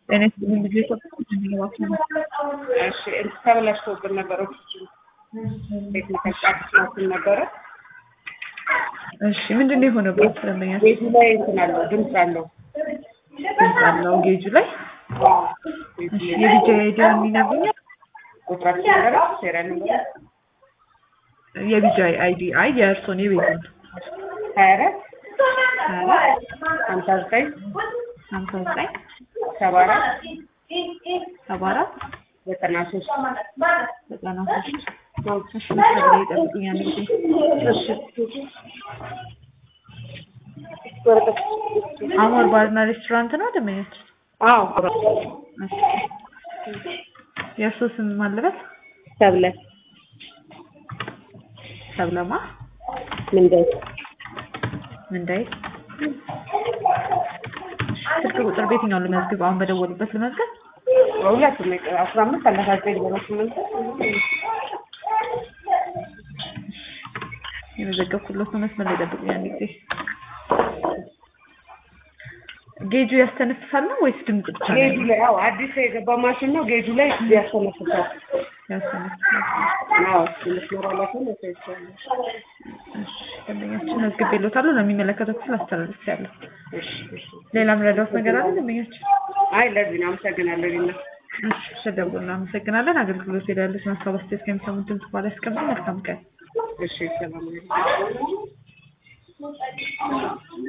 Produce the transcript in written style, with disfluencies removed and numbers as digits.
እኔ ምን ልጅ ነው እሺ ተበላሽቶብን ነበር ቴክኒካል ጫፍ ነበር እሺ ምንድነው የሆነበት ስለኛ ጌጁ ላይ እንትን ድምጽ አለው ጌጁ ላይ እሺ የልጅ አይዲያ የሚነግሩኝ ቁጥራችን ነገር ሴሪያል ነበር የልጅ አይዲ አይ የእርሶን የቤቱን 24 59 74 93 እሺ ሰብሬ ጠብቁኛል እሺ አሞር ባርና ሬስቶራንት ነው ደመኞች አዎ የእርሶ ስም ማለበት ሰብለማ ምንዳይ ስልክ ቁጥር ቤትኛው ለመዝገብ አሁን በደወሉበት ለመዝገብ ሁለቱም 15 39 የመዘገብኩለት መስመር ላይ ጠብቁኛል ጊዜ ጌጁ ያስተነፍሳል ነው ወይስ ድምጽ ብቻ ነው? ጌጁ ላይ አዎ አዲስ የገባ ማሽን ነው ጌጁ ላይ ያስተነፍሳል። አዎ ስለስመራላችሁ ነው ተይቻለሁ። እሺ ደንበኛችን አስገቤሎታለሁ ለሚመለከተው ክፍል አስተላልፌያለሁ። እሺ ሌላ ምረዳውት ነገር አለ ደንበኛችን? አይ ለዚህ ነው አመሰግናለሁ። እሺ ተደውልና አመሰግናለን። አገልግሎት ይላልስ ማስተባበስ እስከሚሰሙት ድምጽ ባለ እስከምን መልካም ቀን። እሺ ሰላም ነው።